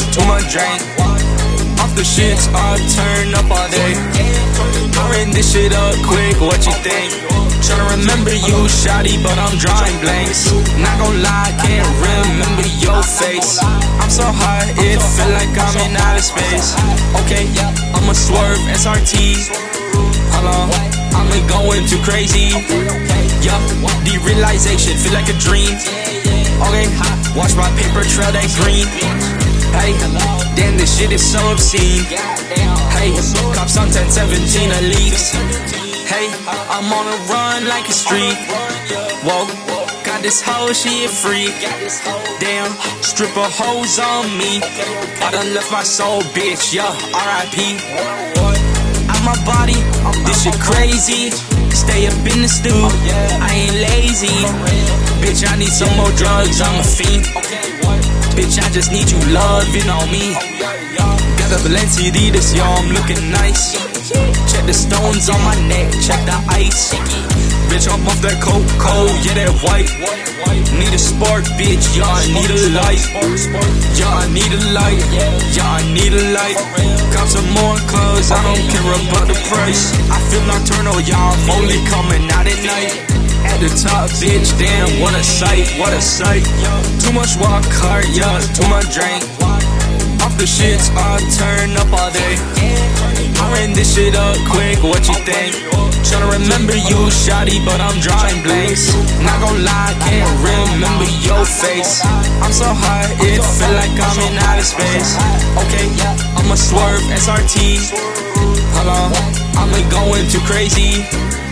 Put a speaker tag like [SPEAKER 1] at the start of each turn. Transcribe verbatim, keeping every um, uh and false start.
[SPEAKER 1] too much drink. Off the shits, I turn up all day. I ran this shit up quick, what you think? Tryna remember you, shawty, but I'm drawing blanks. Not gon' lie, can't remember your face. I'm so high, it feel like I'm in outer space. Okay, I'ma swerve S R T. Hold on, I'm going too crazy. Yeah, derealization, feel like a dream. Okay, watch my paper trail that green. Hey, damn, this shit is so obscene. Hey, cops on ten seventeen elites. Hey, I'm on a run like a street. Whoa, got this hoe, she a freak. Damn, stripper hoes on me. I done left my soul, bitch, yeah, R I P. Out my body, this shit crazy. Stay up in the stew, I ain't lazy. Bitch, I need some more drugs, I'm a fiend. Bitch, I just need you loving on me. Got the Balenciaga, this, yo, I'm looking nice. Check the stones on my neck, check the ice. Bitch, I'm off that cold, cold, yeah, that white. Need a spark, bitch, yeah, I need a light. Yeah, I need a light, yeah, I need a light. Got some more clothes, I don't care about the price. I feel nocturnal, y'all, I'm only coming out at night. At the top, bitch, damn, what a sight, what a sight. Too much walk hard, yeah, too much drink. Off the shits, I turn up all day. I ran this shit up quick, what you think? Tryna remember you, shawty, but I'm drawing blanks. Not gon' lie, can't remember your face. I'm so high, it feel like I'm in outer space. Okay, I'ma swerve S R T. Hold on, I'm going too crazy.